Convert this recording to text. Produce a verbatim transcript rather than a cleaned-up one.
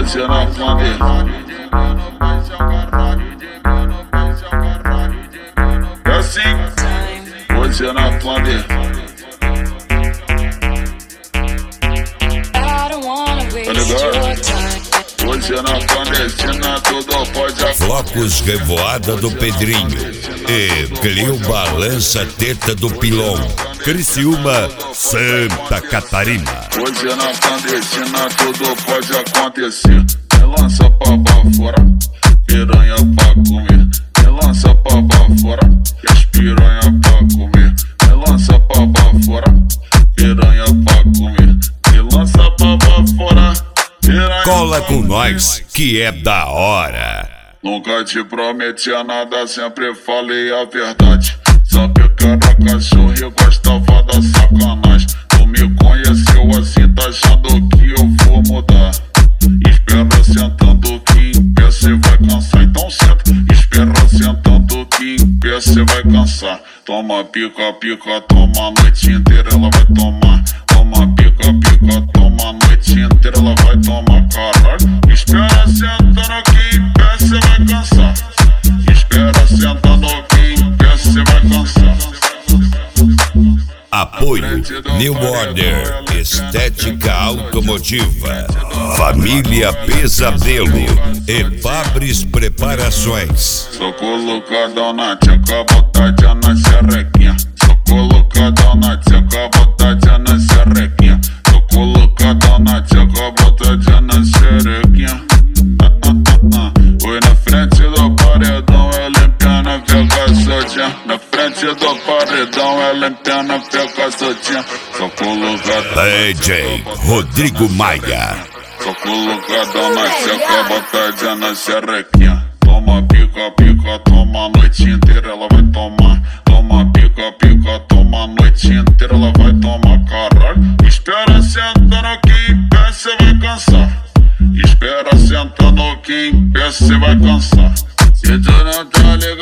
Hoje na Flander. É assim, hoje na Flander. Tá ligado? Hoje na clandestina tudo pode. Flocos Revoada do Pedrinho e Cleo Balança Teta do Pilão, Criciúma, Santa Catarina. Hoje na clandestina tudo pode acontecer. Me lança pra fora, piranha pra comer. Me lança pra fora, as piranha pra comer. Me lança pra fora, piranha pra comer. Me lança pra fora. Cola com nós, que é da hora. Nunca te prometi nada, sempre falei a verdade. Sabe que era cachorro e gostava da sacanagem. Tu me conheceu assim, tá achando que eu vou mudar. Espera sentando que em pé cê vai cansar. Então senta, espera sentando que em pé cê vai cansar. Toma pica, pica, toma a noite inteira, ela vai tomar. Toma pica, pica, toma a noite inteira, ela vai tomar, caralho. Espera sentando que em pé cê vai cansar. Espera sentando que em pé cê vai cansar. Apoio New Order, Estética Automotiva, Família Pesadelo e Fabris Preparações. Sou colocadão na tcheca, botadinha na xerequinha. Sou colocadão na tcheca, botadinha na xerequinha. Sou colocadão na tcheca, botadinha na xerequinha. Oi, na frente do paredão, ela empina, pega soltinha. Na frente do paredão, ela empina, pega soltinha. Sou colocadão D J Rodrigo Maia. Sou colocadão na tcheca, botadinha na xerequinha. Toma pica, pica, toma a noite inteira, ela vai tomar. Toma pica, pica, toma a noite inteira, ela vai tomar, caralho. Espera sentando que em pé cê vai cansar. Espera sentando que em pé cê vai cansar. Se tu não tá ligado